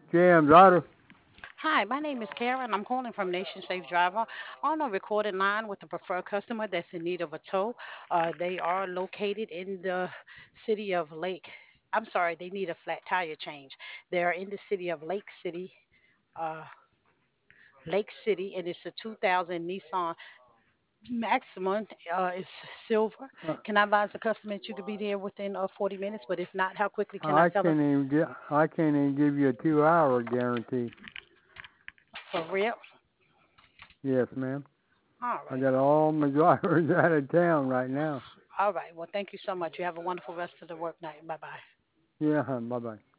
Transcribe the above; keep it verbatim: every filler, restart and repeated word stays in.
J M's Auto. Hi, my name is Karen. I'm calling from Nation Safe Driver on a recorded line with a preferred customer that's in need of a tow. Uh, they are located in the city of Lake. I'm sorry, they need a flat tire change. They're in the city of Lake City, uh, Lake City, and it's a two thousand Nissan Maxima. Uh, it's silver. Uh, Can I advise the customer that you could be there within uh, forty minutes? But if not, how quickly can I I tell them? can't even get. I can't even give you a two-hour guarantee. For real? Yes, ma'am. All I right. got all my drivers out of town right now. All right. Well, thank you so much. You have a wonderful rest of the work night. Bye bye. Yeah. Bye bye.